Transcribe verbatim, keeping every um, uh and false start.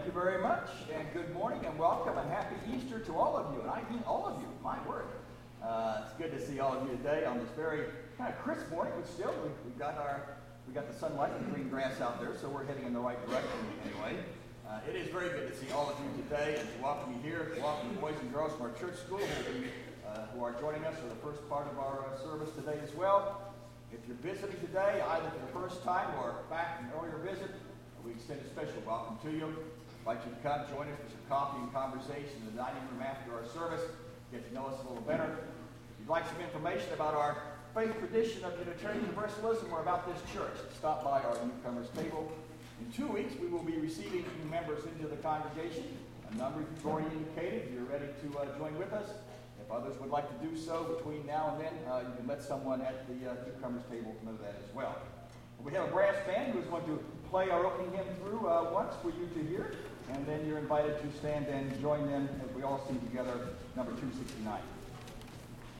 thank you very much, and good morning, and welcome, and happy Easter to all of you, and I mean all of you, my word. Uh, it's good to see all of you today on this very kind of crisp morning, but still, we, we've got our, we got the sunlight and green grass out there, so we're heading in the right direction anyway. Uh, it is very good to see all of you today, and to welcome you here, to welcome the boys and girls from our church school who, will be, uh, who are joining us for the first part of our uh, service today as well. If you're visiting today, either for the first time or back from an earlier visit, we extend a special welcome to you. I'd like you to come join us for some coffee and conversation in the dining room after our service. Get to know us a little better. If you'd like some information about our faith tradition of Unitarian Universalism or about this church, stop by our newcomers table. In two weeks, we will be receiving new members into the congregation. A number of you have already indicated you're ready to uh, join with us. If others would like to do so between now and then, uh, you can let someone at the uh, newcomers table know that as well. We have a brass band who is going to play our opening hymn through uh, once for you to hear, and then you're invited to stand and join them as we all sing together number two sixty-nine.